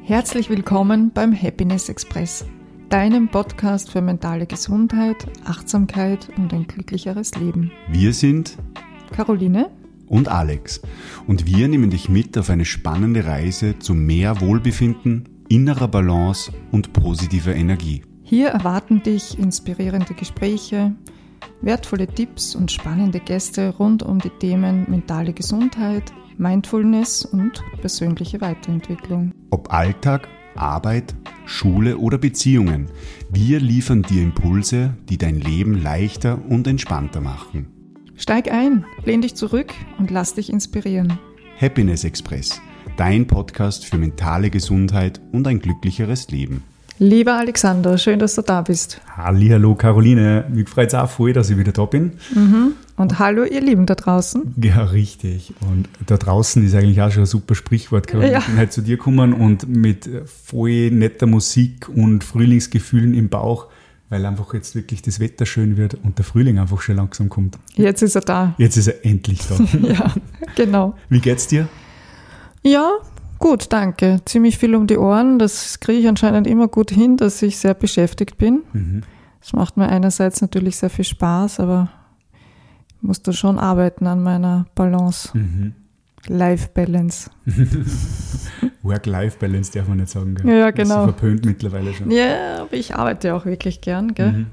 Herzlich willkommen beim Happiness Express, deinem Podcast für mentale Gesundheit, Achtsamkeit und ein glücklicheres Leben. Wir sind Caroline und Alex und wir nehmen dich mit auf eine spannende Reise zu mehr Wohlbefinden, innerer Balance und positiver Energie. Hier erwarten dich inspirierende Gespräche, wertvolle Tipps und spannende Gäste rund um die Themen mentale Gesundheit, Mindfulness und persönliche Weiterentwicklung. Ob Alltag, Arbeit, Schule oder Beziehungen, wir liefern dir Impulse, die dein Leben leichter und entspannter machen. Steig ein, lehn dich zurück und lass dich inspirieren. Happiness Express, dein Podcast für mentale Gesundheit und ein glücklicheres Leben. Lieber Alexander, schön, dass du da bist. Hallihallo Caroline, mich freut es auch voll, dass ich wieder da bin. Und hallo ihr Lieben da draußen. Ja, richtig. Und da draußen ist eigentlich auch schon ein super Sprichwort. Caroline. Ja. Ich bin halt zu dir gekommen und mit voll netter Musik und Frühlingsgefühlen im Bauch, weil einfach jetzt wirklich das Wetter schön wird und der Frühling einfach schon langsam kommt. Jetzt ist er da. Jetzt ist er endlich da. Ja, genau. Wie geht's dir? Ja, gut, danke. Ziemlich viel um die Ohren. Das kriege ich anscheinend immer gut hin, dass ich sehr beschäftigt bin. Das macht mir einerseits natürlich sehr viel Spaß, aber ich muss da schon arbeiten an meiner Balance. Life-Balance. Work-Life-Balance darf man nicht sagen, gell? Ja, genau. Das ist verpönt mittlerweile schon. Ja, aber ich arbeite auch wirklich gern, gell?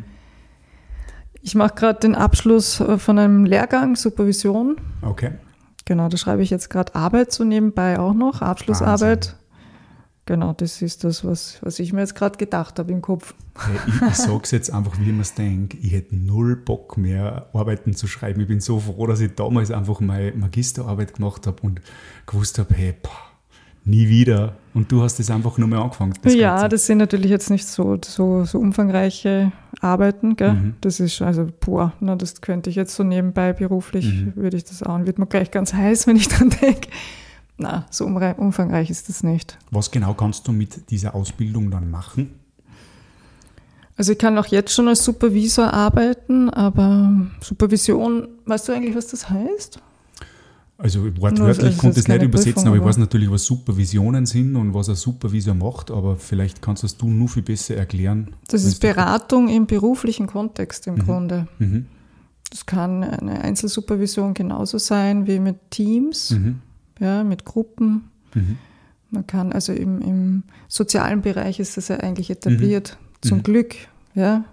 Ich mache gerade den Abschluss von einem Lehrgang, Supervision. Okay. Genau, da schreibe ich jetzt gerade Arbeit so nebenbei auch noch, Abschlussarbeit. Wahnsinn. Genau, das ist das, was ich mir jetzt gerade gedacht habe im Kopf. Hey, ich sage es jetzt einfach, wie ich mir es denke, ich hätte null Bock mehr, Arbeiten zu schreiben. Ich bin so froh, dass ich damals einfach meine Magisterarbeit gemacht habe und gewusst habe, hey, nie wieder. Und du hast das einfach nur mal angefangen. Ja, das sind natürlich jetzt nicht so umfangreiche Arbeiten, gell? Das ist also, das könnte ich jetzt so nebenbei beruflich, würde ich das auch, wird mir gleich ganz heiß, wenn ich dran denke. Na, so umfangreich ist das nicht. Was genau kannst du mit dieser Ausbildung dann machen? Also ich kann auch jetzt schon als Supervisor arbeiten, aber Supervision, weißt du eigentlich, was das heißt? Also wortwörtlich konnte ich es nicht übersetzen, aber ich weiß natürlich, was Supervisionen sind und was ein Supervisor macht, aber vielleicht kannst du nur viel besser erklären. Das ist Beratung im beruflichen Kontext im Grunde. Das kann eine Einzelsupervision genauso sein wie mit Teams, ja, mit Gruppen. Man kann, also im sozialen Bereich ist das ja eigentlich etabliert, zum Glück. Ja.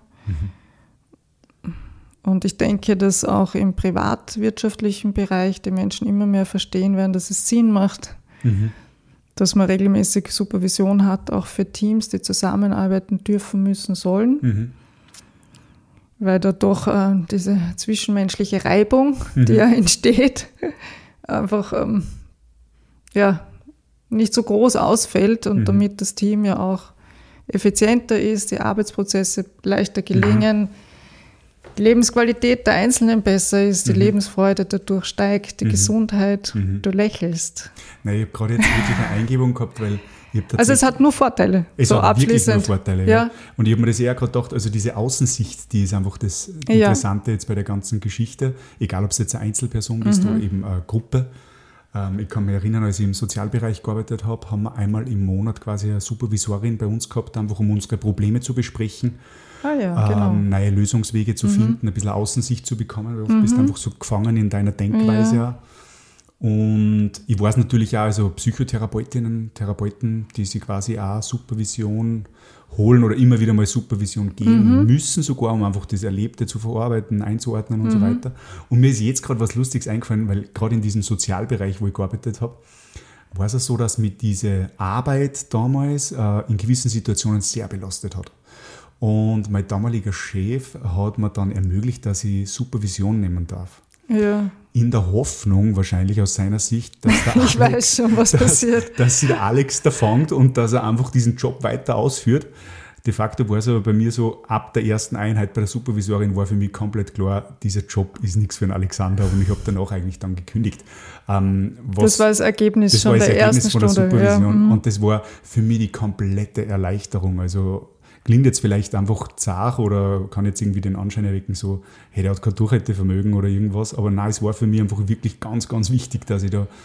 Und ich denke, dass auch im privatwirtschaftlichen Bereich die Menschen immer mehr verstehen werden, dass es Sinn macht, dass man regelmäßig Supervision hat, auch für Teams, die zusammenarbeiten dürfen, müssen, sollen. Weil da doch diese zwischenmenschliche Reibung, die ja entsteht, einfach nicht so groß ausfällt und damit das Team ja auch effizienter ist, die Arbeitsprozesse leichter gelingen, die Lebensqualität der Einzelnen besser ist, die Lebensfreude dadurch steigt, die Gesundheit, du lächelst. Nein, ich habe gerade jetzt wirklich eine Eingebung gehabt, weil also es hat nur Vorteile, es so hat wirklich abschließend. nur Vorteile, ja. Und ich habe mir das eher gerade gedacht, also diese Außensicht, die ist einfach das Interessante jetzt bei der ganzen Geschichte, egal ob es jetzt eine Einzelperson ist oder eben eine Gruppe. Ich kann mich erinnern, als ich im Sozialbereich gearbeitet habe, haben wir einmal im Monat quasi eine Supervisorin bei uns gehabt, einfach um unsere Probleme zu besprechen, genau. neue Lösungswege zu finden, ein bisschen Außensicht zu bekommen, weil du bist einfach so gefangen in deiner Denkweise. Ja. Und ich weiß natürlich auch, also Psychotherapeutinnen, Therapeuten, die sich quasi auch Supervision holen oder immer wieder mal Supervision geben müssen, sogar um einfach das Erlebte zu verarbeiten, einzuordnen und so weiter. Und mir ist jetzt gerade was Lustiges eingefallen, weil gerade in diesem Sozialbereich, wo ich gearbeitet habe, war es so, dass mich diese Arbeit damals in gewissen Situationen sehr belastet hat. Und mein damaliger Chef hat mir dann ermöglicht, dass ich Supervision nehmen darf. Ja. In der Hoffnung, wahrscheinlich aus seiner Sicht, dass der ich weiß schon, was passiert. Dass sich der Alex da fängt und dass er einfach diesen Job weiter ausführt. De facto war es aber bei mir so, ab der ersten Einheit bei der Supervisorin war für mich komplett klar, dieser Job ist nichts für einen Alexander und ich habe danach eigentlich dann gekündigt. Das war das Ergebnis schon der ersten Stunde. Supervision. Ja. Und das war für mich die komplette Erleichterung. Also klingt jetzt vielleicht einfach zart oder kann jetzt irgendwie den Anschein erwecken, so, hey, der hat kein Durchhaltevermögen oder irgendwas, aber nein, es war für mich einfach wirklich ganz, ganz wichtig, dass ich da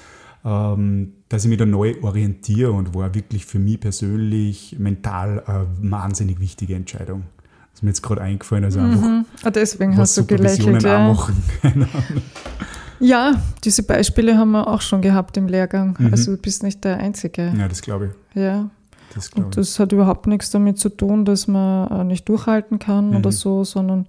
dass ich mich da neu orientiere und war wirklich für mich persönlich mental eine wahnsinnig wichtige Entscheidung. Das ist mir jetzt gerade eingefallen, also einfach deswegen hast du gelächelt. Ja. Auch machen. Keine Ahnung. Ja, diese Beispiele haben wir auch schon gehabt im Lehrgang. Also du bist nicht der Einzige. Ja, das glaube ich. Ja. Und das hat überhaupt nichts damit zu tun, dass man nicht durchhalten kann oder so, sondern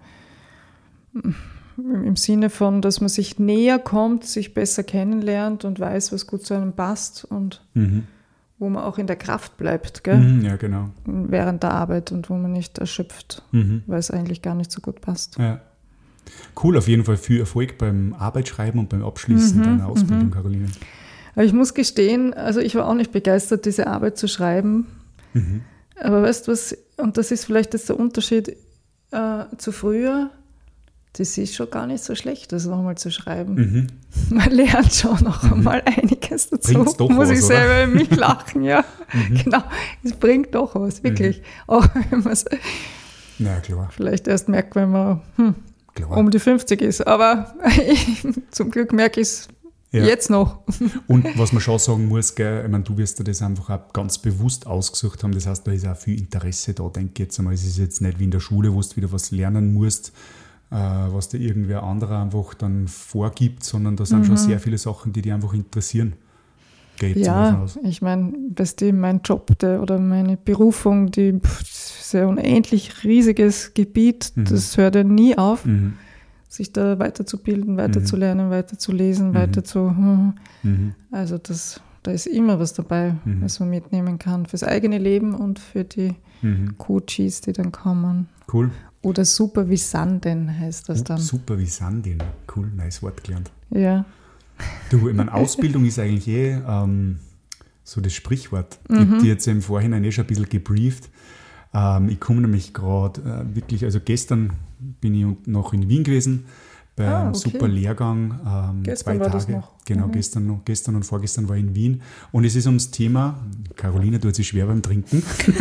im Sinne von, dass man sich näher kommt, sich besser kennenlernt und weiß, was gut zu einem passt und wo man auch in der Kraft bleibt, gell? Ja, genau. Während der Arbeit und wo man nicht erschöpft, weil es eigentlich gar nicht so gut passt. Ja. Cool, auf jeden Fall viel Erfolg beim Arbeitsschreiben und beim Abschließen deiner Ausbildung, Caroline. Aber ich muss gestehen, also ich war auch nicht begeistert, diese Arbeit zu schreiben. Aber weißt du was, und das ist vielleicht jetzt der Unterschied zu früher, das ist schon gar nicht so schlecht, das nochmal zu schreiben. Man lernt schon noch einmal einiges dazu. Bringt's doch muss was, ich selber in mich lachen, ja. Genau, es bringt doch was, wirklich. Auch wenn man es vielleicht erst merkt, wenn man um die 50 ist. Aber zum Glück merke ich es jetzt noch. Und was man schon sagen muss, gell, ich meine, du wirst dir das einfach auch ganz bewusst ausgesucht haben. Das heißt, da ist auch viel Interesse da, denke ich jetzt einmal. Es ist jetzt nicht wie in der Schule, wo du wieder was lernen musst, was dir irgendwer anderer einfach dann vorgibt, sondern da sind schon sehr viele Sachen, die dich einfach interessieren. Ja, ich meine, weißt du, mein Job oder meine Berufung, die ist ja unendlich riesiges Gebiet, das hört ja nie auf, sich da weiterzubilden, weiterzulernen, weiterzulesen, also da ist immer was dabei, was man mitnehmen kann fürs eigene Leben und für die Coaches, die dann kommen. Cool. Oder Supervisanden heißt das dann. Supervisandin, cool, nice Wort gelernt. Ja. Du, ich meine, Ausbildung ist eigentlich so das Sprichwort. Ich habe dir jetzt im Vorhinein schon ein bisschen gebrieft. Ich komme nämlich gerade wirklich, also gestern bin ich noch in Wien gewesen, bei einem super Lehrgang, gestern 2 war Tage. Das noch. Genau, gestern und vorgestern war ich in Wien. Und es ist ums Thema, Caroline tut sich schwer beim Trinken.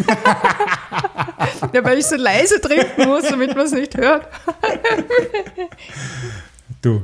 Ja, weil ich so leise trinken muss, damit man es nicht hört. Du,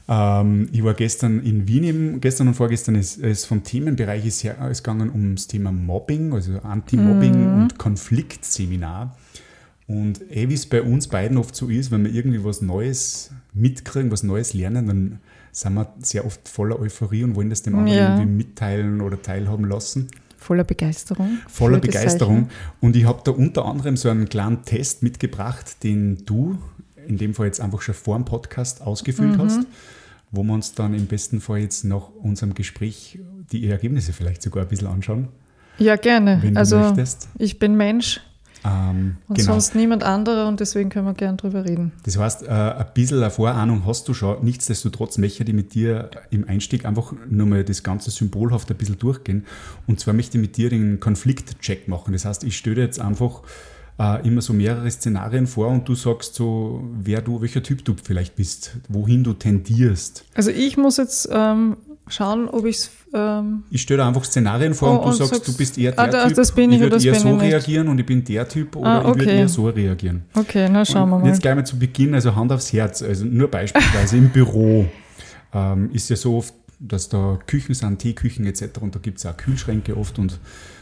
ich war gestern in Wien, gestern und vorgestern ist vom Themenbereich ist gegangen ums Thema Mobbing, also Anti-Mobbing und Konfliktseminar. Und wie es bei uns beiden oft so ist, wenn wir irgendwie was Neues mitkriegen, was Neues lernen, dann sind wir sehr oft voller Euphorie und wollen das dem anderen irgendwie mitteilen oder teilhaben lassen. Voller Begeisterung. Voller Begeisterung. Und ich habe da unter anderem so einen kleinen Test mitgebracht, den du in dem Fall jetzt einfach schon vor dem Podcast ausgefüllt hast, wo wir uns dann im besten Fall jetzt nach unserem Gespräch die Ergebnisse vielleicht sogar ein bisschen anschauen. Ja, gerne. Wenn du möchtest. Ich bin Mensch. Und genau. sonst niemand anderer und deswegen können wir gern drüber reden. Das heißt, ein bisschen eine Vorahnung hast du schon. Nichtsdestotrotz möchte ich mit dir im Einstieg einfach nur mal das ganze symbolhaft ein bisschen durchgehen. Und zwar möchte ich mit dir den Konfliktcheck machen. Das heißt, ich stelle dir jetzt einfach immer so mehrere Szenarien vor und du sagst so, welcher Typ du vielleicht bist, wohin du tendierst. Also ich muss jetzt schauen, ob ich es... Ich stelle dir einfach Szenarien vor und du sagst, du bist eher der Typ, das bin ich würde eher so nicht. reagieren und ich bin der Typ oder ich würde eher so reagieren. Okay, na schauen wir mal. Jetzt gleich mal zu Beginn, also Hand aufs Herz, also nur beispielsweise im Büro ist ja so oft, dass da Küchen sind, Teeküchen etc. und da gibt es auch Kühlschränke oft und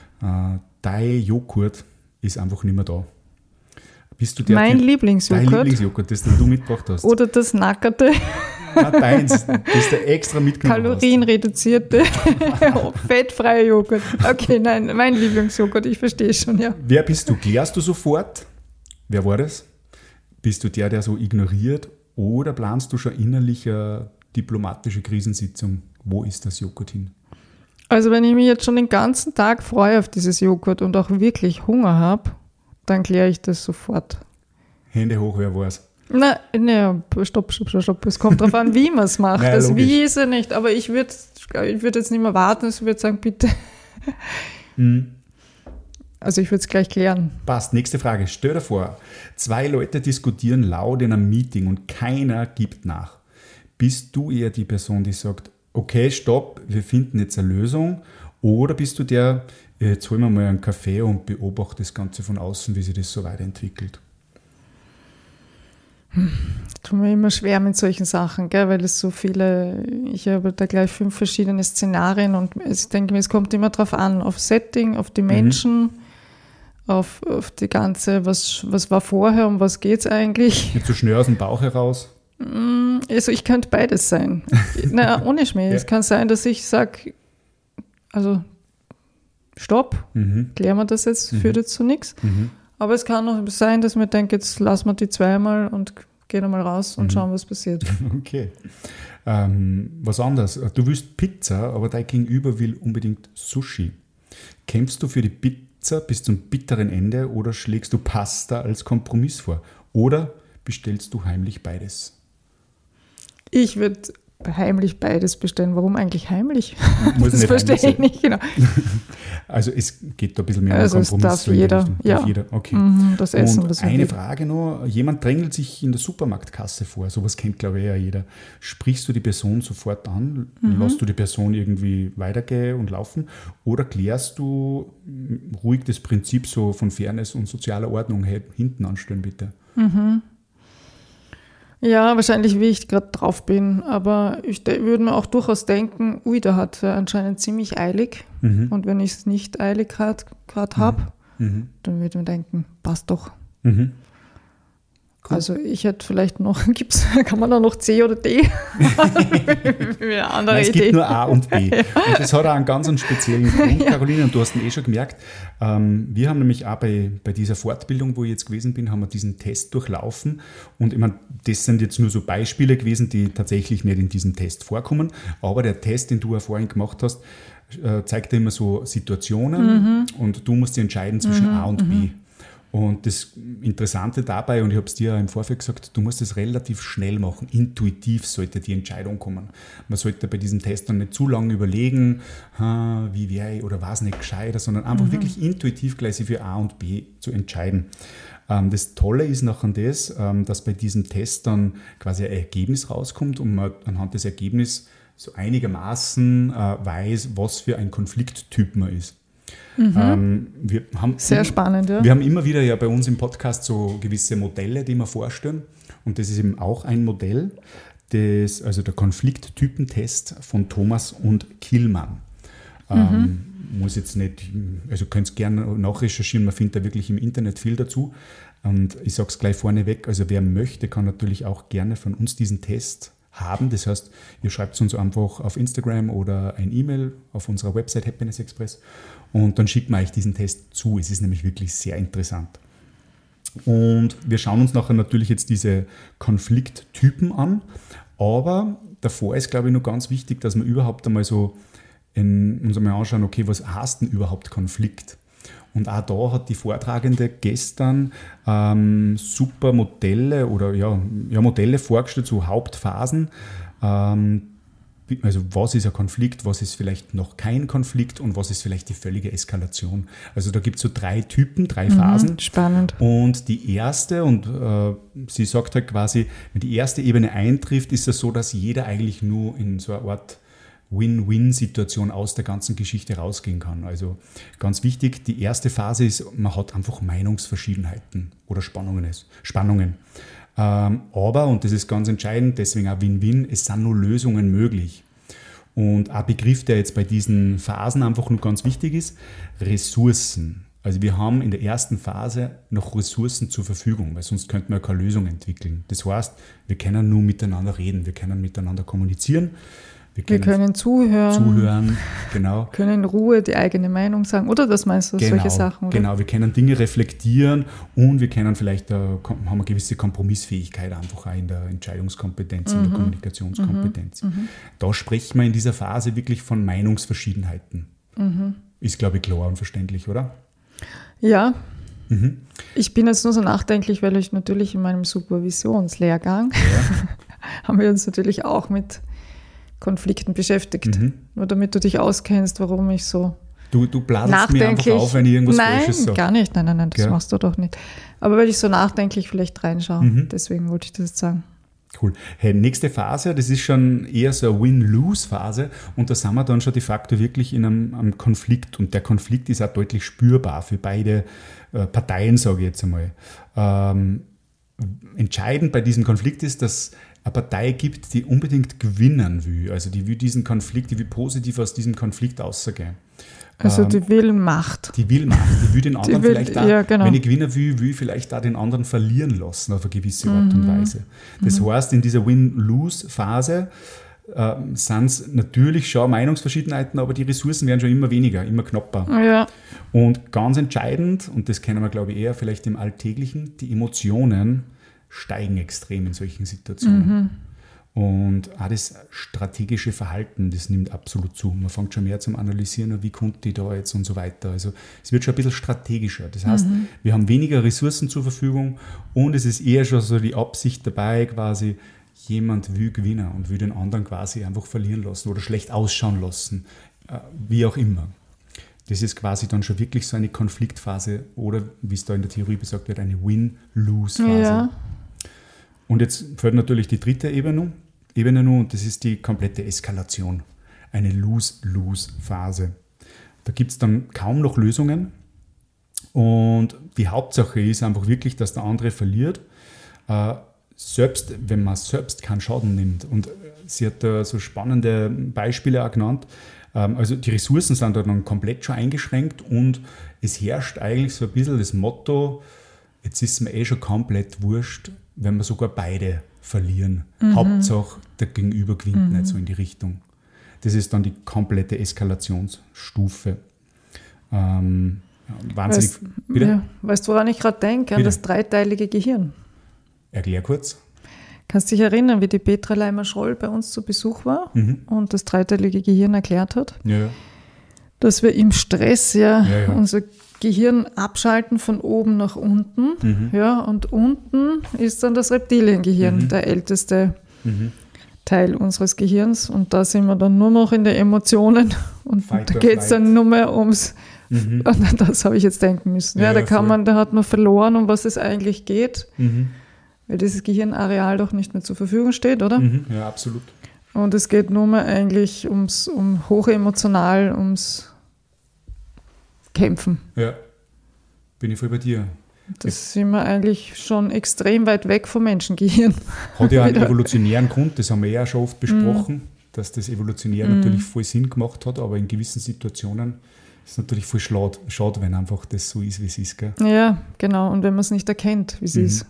dein Joghurt ist einfach nicht mehr da. Bist du der mein Typ, Lieblingsjoghurt? Dein Lieblingsjoghurt, das du mitgebracht hast. Oder das Nackerte? Nein, deins, das du extra mitgenommen Kalorienreduzierte, fettfreie Joghurt. Okay, nein, mein Lieblingsjoghurt, ich verstehe schon, ja. Wer bist du? Klärst du sofort? Wer war das? Bist du der so ignoriert oder planst du schon innerlich eine diplomatische Krisensitzung? Wo ist das Joghurt hin? Also wenn ich mich jetzt schon den ganzen Tag freue auf dieses Joghurt und auch wirklich Hunger habe, dann kläre ich das sofort. Hände hoch, wer war's? Nein, stopp. Es kommt darauf an, wie man es macht. Naja, das Wie ist ja nicht, aber ich würde jetzt nicht mehr warten, ich würde sagen, bitte. Also ich würde es gleich klären. Passt, nächste Frage. Stell dir vor, 2 Leute diskutieren laut in einem Meeting und keiner gibt nach. Bist du eher die Person, die sagt, okay, stopp, wir finden jetzt eine Lösung? Oder bist du der, jetzt holen wir mal einen Kaffee und beobachte das Ganze von außen, wie sich das so weiterentwickelt? Tut mir immer schwer mit solchen Sachen, gell, weil es so viele, ich habe da gleich 5 verschiedene Szenarien und ich denke mir, es kommt immer drauf an, auf Setting, auf die Menschen, auf die ganze, was war vorher, um was geht es eigentlich. Nicht so schnell aus dem Bauch heraus? Also ich könnte beides sein. Na, ohne Schmäh. Es kann sein, dass ich sage, also stopp, klären wir das jetzt, führt jetzt zu nichts. Aber es kann auch sein, dass man denkt, jetzt lassen wir die zweimal und gehen einmal raus und schauen, was passiert. Okay. Was anderes. Du willst Pizza, aber dein Gegenüber will unbedingt Sushi. Kämpfst du für die Pizza bis zum bitteren Ende oder schlägst du Pasta als Kompromiss vor? Oder bestellst du heimlich beides? Ich würde heimlich beides bestellen. Warum eigentlich heimlich? Muss das verstehe ich nicht, genau. Also es geht da ein bisschen mehr um also Kompromiss. Es darf jeder, ja. Darf jeder. Okay. Das Essen, und das eine Frage noch, jemand drängelt sich in der Supermarktkasse vor, sowas kennt glaube ich ja jeder. Sprichst du die Person sofort an, lässt du die Person irgendwie weitergehen und laufen oder klärst du ruhig das Prinzip so von Fairness und sozialer Ordnung, hey, hinten anstellen bitte? Ja, wahrscheinlich, wie ich gerade drauf bin. Aber ich würde mir auch durchaus denken, der hat anscheinend ziemlich eilig. Und wenn ich es nicht eilig gerade habe, dann würde ich mir denken, passt doch. Cool. Also ich hätte vielleicht noch, kann man da noch C oder D? Eine andere Nein, es Idee. gibt nur A und B. Und das hat auch einen ganz speziellen Grund, Caroline, und du hast ihn schon gemerkt. Wir haben nämlich auch bei dieser Fortbildung, wo ich jetzt gewesen bin, haben wir diesen Test durchlaufen. Und ich meine, das sind jetzt nur so Beispiele gewesen, die tatsächlich nicht in diesem Test vorkommen. Aber der Test, den du ja vorhin gemacht hast, zeigt dir immer so Situationen und du musst dich entscheiden zwischen A und B. Und das Interessante dabei, und ich habe es dir ja im Vorfeld gesagt, du musst es relativ schnell machen, intuitiv sollte die Entscheidung kommen. Man sollte bei diesem Test dann nicht zu lange überlegen, wie wäre ich oder war es nicht gescheiter, sondern einfach wirklich intuitiv gleich sich für A und B zu entscheiden. Das Tolle ist nachher das, dass bei diesem Test dann quasi ein Ergebnis rauskommt und man anhand des Ergebnisses so einigermaßen weiß, was für ein Konflikttyp man ist. Sehr spannend, ja. Wir haben immer wieder ja bei uns im Podcast so gewisse Modelle, die wir vorstellen. Und das ist eben auch ein Modell, also der Konflikttypentest von Thomas und Killmann. Muss jetzt nicht, also könnt ihr gerne nachrecherchieren, man findet da wirklich im Internet viel dazu. Und ich sage es gleich vorneweg, also wer möchte, kann natürlich auch gerne von uns diesen Test haben. Das heißt, ihr schreibt uns einfach auf Instagram oder ein E-Mail auf unserer Website Happiness Express und dann schickt man euch diesen Test zu. Es ist nämlich wirklich sehr interessant. Und wir schauen uns nachher natürlich jetzt diese Konflikttypen an, aber davor ist, glaube ich, noch ganz wichtig, dass wir überhaupt einmal so uns einmal anschauen, okay, was heißt denn überhaupt Konflikt? Und auch da hat die Vortragende gestern super Modelle oder Modelle vorgestellt, so Hauptphasen. Also was ist ein Konflikt, was ist vielleicht noch kein Konflikt und was ist vielleicht die völlige Eskalation. Also da gibt es so 3 Typen, 3 Phasen. Spannend. Und die erste, und sie sagt halt quasi, wenn die erste Ebene eintrifft, ist es so, dass jeder eigentlich nur in so einer Art Win-Win-Situation aus der ganzen Geschichte rausgehen kann. Also ganz wichtig, die erste Phase ist, man hat einfach Meinungsverschiedenheiten oder Spannungen. Aber, und das ist ganz entscheidend, deswegen auch Win-Win, es sind nur Lösungen möglich. Und ein Begriff, der jetzt bei diesen Phasen einfach nur ganz wichtig ist, Ressourcen. Also wir haben in der ersten Phase noch Ressourcen zur Verfügung, weil sonst könnten wir keine Lösung entwickeln. Das heißt, wir können nur miteinander reden, wir können miteinander kommunizieren. Wir können zuhören, genau. Können in Ruhe die eigene Meinung sagen, oder das meinst du, solche Sachen? Oder? Genau, wir können Dinge reflektieren und wir können vielleicht, haben eine gewisse Kompromissfähigkeit einfach auch in der Entscheidungskompetenz, in der Kommunikationskompetenz. Da sprechen wir in dieser Phase wirklich von Meinungsverschiedenheiten. Ist, glaube ich, klar und verständlich, oder? Ja. Ich bin jetzt nur so nachdenklich, weil ich natürlich in meinem Supervisionslehrgang haben wir uns natürlich auch mit Konflikten beschäftigt. Nur damit du dich auskennst, warum ich so Du bladerst mir einfach auf, wenn ich irgendwas Falsches sage. Nein, gar nicht. Nein, das machst du doch nicht. Aber weil ich so nachdenklich vielleicht reinschaue, deswegen wollte ich das jetzt sagen. Cool. Hey, nächste Phase, das ist schon eher so eine Win-Lose-Phase und da sind wir dann schon de facto wirklich in einem Konflikt und der Konflikt ist auch deutlich spürbar für beide Parteien, sage ich jetzt einmal. entscheidend bei diesem Konflikt ist, dass eine Partei gibt, die unbedingt gewinnen will. Also die will diesen Konflikt, die will positiv aus diesem Konflikt rausgehen. Also die will Macht. Die will Macht, die will den anderen vielleicht auch, ja, genau. wenn ich gewinnen will vielleicht auch den anderen verlieren lassen auf eine gewisse Art und Weise. Das heißt, in dieser Win-Lose-Phase sind es natürlich schon Meinungsverschiedenheiten, aber die Ressourcen werden schon immer weniger, immer knapper. Ja. Und ganz entscheidend, und das kennen wir, glaube ich, eher vielleicht im Alltäglichen, die Emotionen steigen extrem in solchen Situationen. Und auch das strategische Verhalten, das nimmt absolut zu. Man fängt schon mehr zum Analysieren, wie konnte ich da jetzt und so weiter. Also es wird schon ein bisschen strategischer. Das heißt, wir haben weniger Ressourcen zur Verfügung und es ist eher schon so die Absicht dabei, quasi jemand will gewinnen und will den anderen quasi einfach verlieren lassen oder schlecht ausschauen lassen, wie auch immer. Das ist quasi dann schon wirklich so eine Konfliktphase oder, wie es da in der Theorie gesagt wird, eine Win-Lose-Phase. Ja. Und jetzt fällt natürlich die dritte Ebene nur, und das ist die komplette Eskalation. Eine Lose-Lose-Phase. Da gibt es dann kaum noch Lösungen und die Hauptsache ist einfach wirklich, dass der andere verliert, selbst wenn man selbst keinen Schaden nimmt. Und sie hat da so spannende Beispiele auch genannt. Also die Ressourcen sind da dann komplett schon eingeschränkt und es herrscht eigentlich so ein bisschen das Motto, jetzt ist mir schon komplett wurscht, wenn wir sogar beide verlieren. Hauptsache, der Gegenüber gewinnt nicht so in die Richtung. Das ist dann die komplette Eskalationsstufe. Wahnsinnig. Weißt du, woran ich gerade denke? An das dreiteilige Gehirn. Erklär kurz. Kannst du dich erinnern, wie die Petra Leimer-Schroll bei uns zu Besuch war und das dreiteilige Gehirn erklärt hat? Ja. Dass wir im Stress unser Gehirn abschalten von oben nach unten. Ja, und unten ist dann das Reptiliengehirn, der älteste Teil unseres Gehirns. Und da sind wir dann nur noch in den Emotionen. Und da geht es dann nur mehr ums, und das habe ich jetzt denken müssen. Ja, da hat man verloren, um was es eigentlich geht. Weil dieses Gehirnareal doch nicht mehr zur Verfügung steht, oder? Ja, absolut. Und es geht nur mehr eigentlich um hochemotional, ums Kämpfen. Ja, bin ich voll bei dir. Das sind wir eigentlich schon extrem weit weg vom Menschengehirn. Hat ja einen evolutionären Grund, das haben wir ja schon oft besprochen, dass das evolutionär natürlich voll Sinn gemacht hat, aber in gewissen Situationen ist es natürlich voll schade, wenn einfach das so ist, wie es ist. Gell? Ja, genau. Und wenn man es nicht erkennt, wie es ist.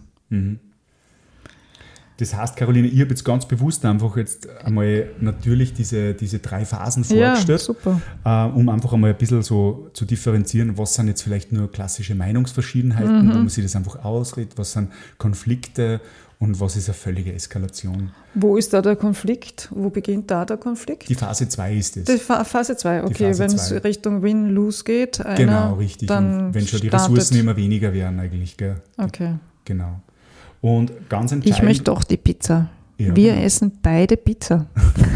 Das heißt, Caroline, ich habe jetzt ganz bewusst einfach jetzt einmal natürlich diese 3 Phasen vorgestellt, super. Um einfach einmal ein bisschen so zu differenzieren, was sind jetzt vielleicht nur klassische Meinungsverschiedenheiten, wo man sich das einfach ausredet, was sind Konflikte und was ist eine völlige Eskalation. Wo ist da der Konflikt? Wo beginnt da der Konflikt? Die Phase 2 ist es. Die Phase 2, okay, wenn es Richtung Win-Lose geht. Genau, richtig. Dann und wenn schon die Ressourcen immer weniger werden eigentlich. Gell? Okay. Genau. Und ganz entscheidend. Ich möchte doch die Pizza. Ja, Wir essen beide Pizza.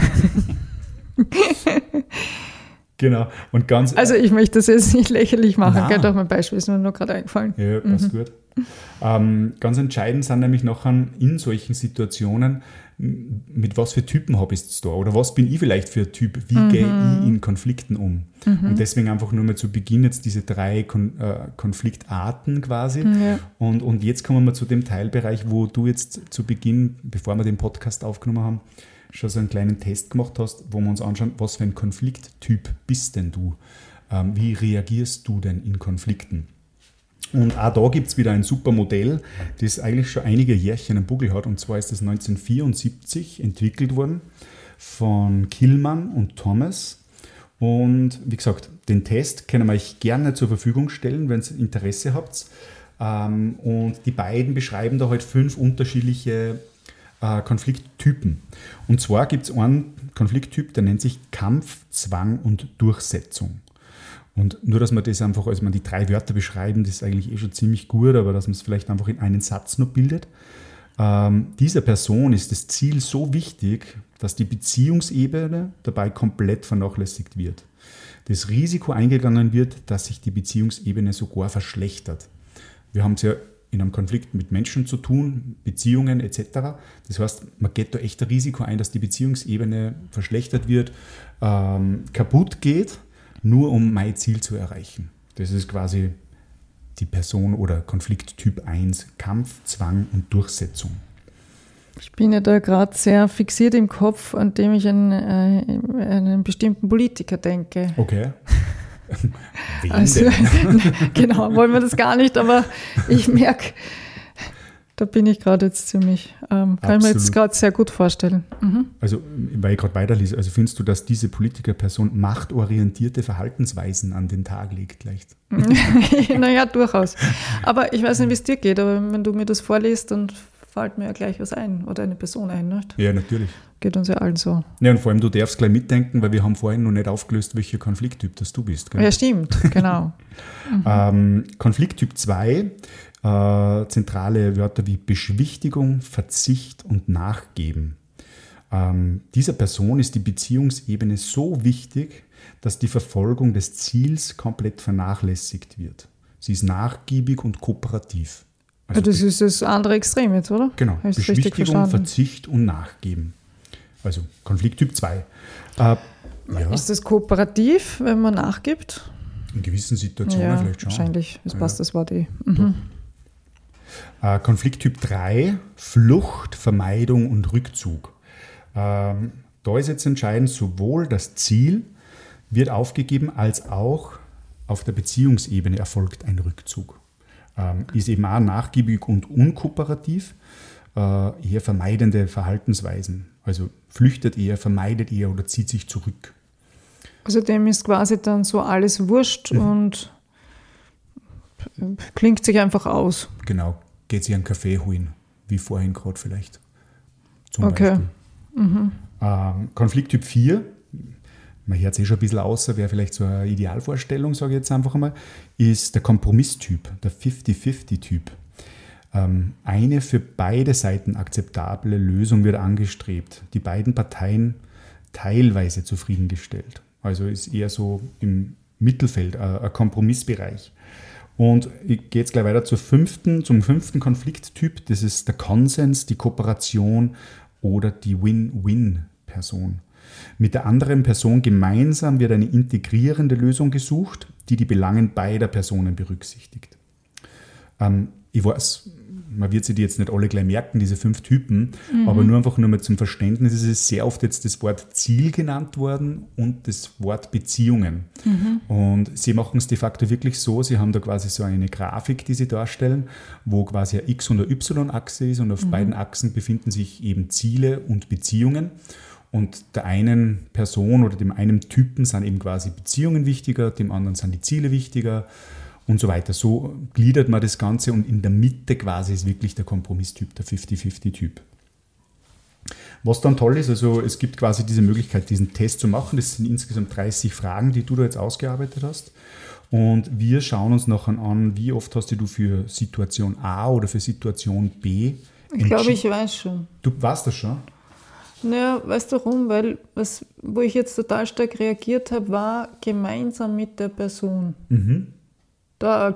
Genau. Und ganz, also ich möchte das jetzt nicht lächerlich machen. Gell, doch, mein Beispiel ist mir nur gerade eingefallen. Ja, passt gut. Ganz entscheidend sind nämlich nachher in solchen Situationen, mit was für Typen habe ich es da oder was bin ich vielleicht für ein Typ, wie gehe ich in Konflikten um. Und deswegen einfach nur mal zu Beginn jetzt diese 3 Konfliktarten quasi. Ja. Und jetzt kommen wir zu dem Teilbereich, wo du jetzt zu Beginn, bevor wir den Podcast aufgenommen haben, schon so einen kleinen Test gemacht hast, wo wir uns anschauen, was für ein Konflikttyp bist denn du? Wie reagierst du denn in Konflikten? Und auch da gibt es wieder ein super Modell, das eigentlich schon einige Jährchen am Buckel hat. Und zwar ist das 1974 entwickelt worden von Killmann und Thomas. Und wie gesagt, den Test können wir euch gerne zur Verfügung stellen, wenn ihr Interesse habt. Und die beiden beschreiben da halt 5 unterschiedliche Konflikttypen. Und zwar gibt es einen Konflikttyp, der nennt sich Kampf, Zwang und Durchsetzung. Und nur, dass man das einfach, also man die 3 Wörter beschreiben, das ist eigentlich schon ziemlich gut, aber dass man es vielleicht einfach in einen Satz noch bildet. Dieser Person ist das Ziel so wichtig, dass die Beziehungsebene dabei komplett vernachlässigt wird. Das Risiko eingegangen wird, dass sich die Beziehungsebene sogar verschlechtert. Wir haben es ja in einem Konflikt mit Menschen zu tun, Beziehungen etc. Das heißt, man geht da echt ein Risiko ein, dass die Beziehungsebene verschlechtert wird, kaputt geht, nur um mein Ziel zu erreichen. Das ist quasi die Person oder Konflikttyp 1, Kampf, Zwang und Durchsetzung. Ich bin ja da gerade sehr fixiert im Kopf, an dem ich an einen bestimmten Politiker denke. Okay. Wen also, genau, wollen wir das gar nicht, aber ich merke, da bin ich gerade jetzt ziemlich, kann ich mir jetzt gerade sehr gut vorstellen. Also, weil ich gerade weiterlese, also findest du, dass diese Politikerperson machtorientierte Verhaltensweisen an den Tag legt, leicht? Naja, durchaus. Aber ich weiß nicht, wie es dir geht, aber wenn du mir das vorliest, dann fällt mir ja gleich was ein oder eine Person ein, nicht? Ja, natürlich. Geht uns ja allen so. Ja, und vor allem, du darfst gleich mitdenken, weil wir haben vorhin noch nicht aufgelöst, welcher Konflikttyp das du bist. Gell? Ja, stimmt, genau. Konflikttyp 2, zentrale Wörter wie Beschwichtigung, Verzicht und Nachgeben. Dieser Person ist die Beziehungsebene so wichtig, dass die Verfolgung des Ziels komplett vernachlässigt wird. Sie ist nachgiebig und kooperativ. Also das ist das andere Extrem jetzt, oder? Genau, Beschwichtigung, Verzicht und Nachgeben. Also Konflikttyp 2. Ja. Ist das kooperativ, wenn man nachgibt? In gewissen Situationen ja, vielleicht schon. Wahrscheinlich, das passt, das war die. Konflikttyp 3, Flucht, Vermeidung und Rückzug. Da ist jetzt entscheidend, sowohl das Ziel wird aufgegeben, als auch auf der Beziehungsebene erfolgt ein Rückzug. Ist eben auch nachgiebig und unkooperativ, eher vermeidende Verhaltensweisen. Also flüchtet eher, vermeidet eher oder zieht sich zurück. Also dem ist quasi dann so alles wurscht und klingt sich einfach aus. Genau, geht sich einen Kaffee holen, wie vorhin gerade vielleicht. Zum Beispiel. Konflikttyp 4, man hört es schon ein bisschen aus, wäre vielleicht so eine Idealvorstellung, sage ich jetzt einfach einmal, ist der Kompromisstyp, der 50-50-Typ. Eine für beide Seiten akzeptable Lösung wird angestrebt, die beiden Parteien teilweise zufriedengestellt. Also ist eher so im Mittelfeld, ein Kompromissbereich. Und ich gehe jetzt gleich weiter zum fünften Konflikttyp, das ist der Konsens, die Kooperation oder die Win-Win-Person. Mit der anderen Person gemeinsam wird eine integrierende Lösung gesucht, die die Belangen beider Personen berücksichtigt. Ich weiß, man wird sich die jetzt nicht alle gleich merken, diese 5 Typen, aber nur mal zum Verständnis, es ist sehr oft jetzt das Wort Ziel genannt worden und das Wort Beziehungen. Und sie machen es de facto wirklich so, sie haben da quasi so eine Grafik, die sie darstellen, wo quasi eine X- und eine Y-Achse ist und auf beiden Achsen befinden sich eben Ziele und Beziehungen. Und der einen Person oder dem einen Typen sind eben quasi Beziehungen wichtiger, dem anderen sind die Ziele wichtiger und so weiter. So gliedert man das Ganze und in der Mitte quasi ist wirklich der Kompromisstyp, der 50-50-Typ. Was dann toll ist, also es gibt quasi diese Möglichkeit, diesen Test zu machen. Das sind insgesamt 30 Fragen, die du da jetzt ausgearbeitet hast. Und wir schauen uns nachher an, wie oft hast du für Situation A oder für Situation B entschieden. Ich glaube, ich weiß schon. Du weißt das schon? Naja, weißt du warum? Weil wo ich jetzt total stark reagiert habe, war gemeinsam mit der Person. Da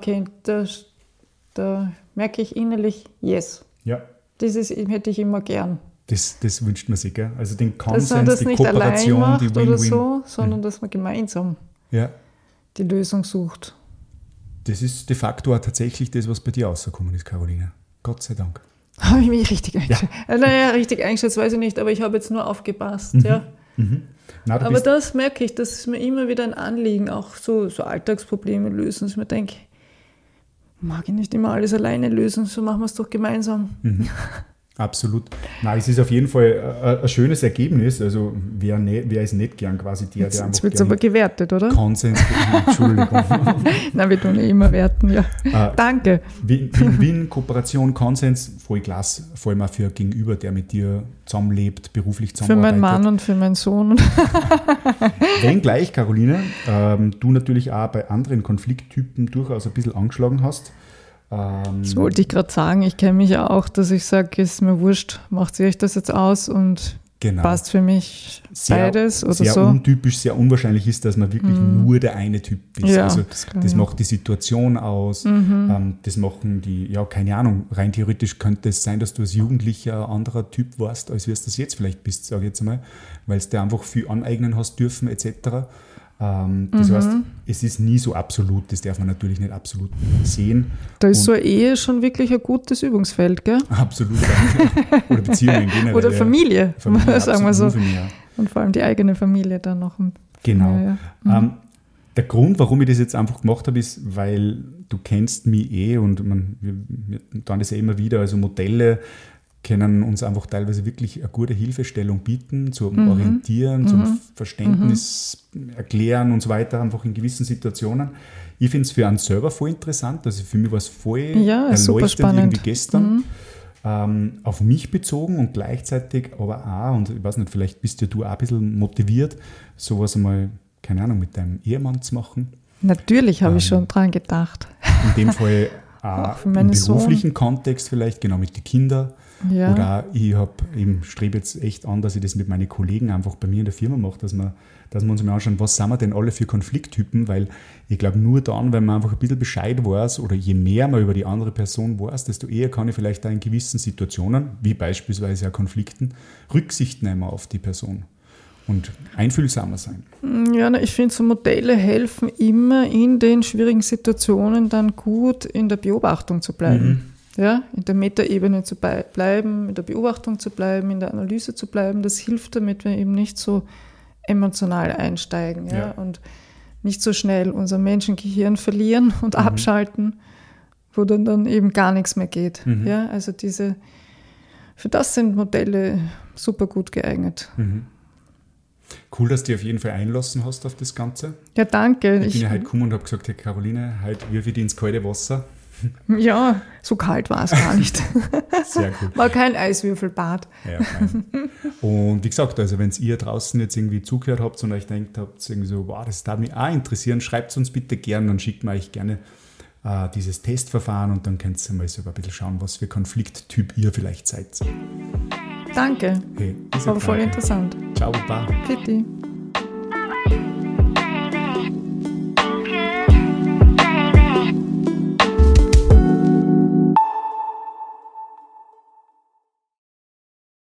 merke ich innerlich, yes. Ja. Das hätte ich immer gern. Das wünscht man sich, gell? Also den Konsens, dass man das die nicht Kooperation, allein macht die Win-Win. oder so, sondern dass man gemeinsam die Lösung sucht. Das ist de facto auch tatsächlich das, was bei dir rausgekommen ist, Caroline. Gott sei Dank. Habe ich mich richtig eingeschätzt? Ja. Naja, richtig eingeschätzt weiß ich nicht, aber ich habe jetzt nur aufgepasst. Ja. Na, aber das merke ich, das ist mir immer wieder ein Anliegen, auch so Alltagsprobleme lösen, dass ich mir denke, mag ich nicht immer alles alleine lösen, so machen wir es doch gemeinsam. Absolut. Nein, es ist auf jeden Fall ein schönes Ergebnis. Also wer ist nicht gern quasi der einfach jetzt wird es aber gewertet, oder? Konsens, Entschuldigung. Nein, wir tun immer werten, ja. Danke. Win-Win, Kooperation, Konsens, voll klasse, vor allem auch für Gegenüber, der mit dir zusammenlebt, beruflich zusammenarbeitet. Für meinen Mann und für meinen Sohn. Wenngleich, Caroline, du natürlich auch bei anderen Konflikttypen durchaus ein bisschen angeschlagen hast. Das wollte ich gerade sagen. Ich kenne mich ja auch, dass ich sage, ist mir wurscht, macht sie euch das jetzt aus und passt für mich beides oder sehr so. Sehr untypisch, sehr unwahrscheinlich ist, dass man wirklich nur der eine Typ ist. Ja, also das macht die Situation aus, das machen die, ja, keine Ahnung, rein theoretisch könnte es sein, dass du als Jugendlicher ein anderer Typ warst, als wie du das jetzt vielleicht bist, sage ich jetzt einmal, weil es dir einfach viel aneignen hast dürfen etc. Das heißt, es ist nie so absolut, das darf man natürlich nicht absolut sehen. Da ist so eine Ehe schon wirklich ein gutes Übungsfeld, gell? Absolut. Oder Beziehungen generell. Oder Familie sagen wir so. Ja. Und vor allem die eigene Familie dann noch. Genau. Mehr, ja. Der Grund, warum ich das jetzt einfach gemacht habe, ist, weil du kennst mich und wir tun das ja immer wieder, also Modelle können uns einfach teilweise wirklich eine gute Hilfestellung bieten, zum Orientieren, zum Verständnis erklären und so weiter, einfach in gewissen Situationen. Ich finde es für einen selber voll interessant, also für mich war es voll erleuchtend irgendwie gestern, auf mich bezogen und gleichzeitig aber auch, und ich weiß nicht, vielleicht bist ja du auch ein bisschen motiviert, sowas einmal, keine Ahnung, mit deinem Ehemann zu machen. Natürlich habe ich schon dran gedacht. In dem Fall auch im beruflichen Kontext vielleicht, genau mit den Kindern. Ja. Oder ich strebe jetzt echt an, dass ich das mit meinen Kollegen einfach bei mir in der Firma mache, dass wir uns mal anschauen, was sind wir denn alle für Konflikttypen, weil ich glaube, nur dann, wenn man einfach ein bisschen Bescheid weiß oder je mehr man über die andere Person weiß, desto eher kann ich vielleicht auch in gewissen Situationen, wie beispielsweise auch Konflikten, Rücksicht nehmen auf die Person und einfühlsamer sein. Ja, ich finde, so Modelle helfen immer, in den schwierigen Situationen dann gut in der Beobachtung zu bleiben. Ja, in der Metaebene zu bleiben, in der Beobachtung zu bleiben, in der Analyse zu bleiben. Das hilft, damit wir eben nicht so emotional einsteigen, ja, und nicht so schnell unser Menschengehirn verlieren und abschalten, wo dann eben gar nichts mehr geht. Ja, also für das sind Modelle super gut geeignet. Cool, dass du dich auf jeden Fall einlassen hast auf das Ganze. Ja, danke. Ich bin ja heute gekommen und habe gesagt, hey Caroline, heute wirf ich dich ins kalte Wasser. Ja, so kalt war es gar nicht. Sehr gut. War kein Eiswürfelbad. Ja, fein. Und wie gesagt, also wenn ihr draußen jetzt irgendwie zugehört habt und euch denkt habt, irgendwie so, wow, das darf mich auch interessieren, schreibt es uns bitte gerne, dann schickt man euch gerne dieses Testverfahren und dann könnt ihr mal so ein bisschen schauen, was für Konflikttyp ihr vielleicht seid. Danke. Hey, war voll interessant. Ciao, Baba. Bitte.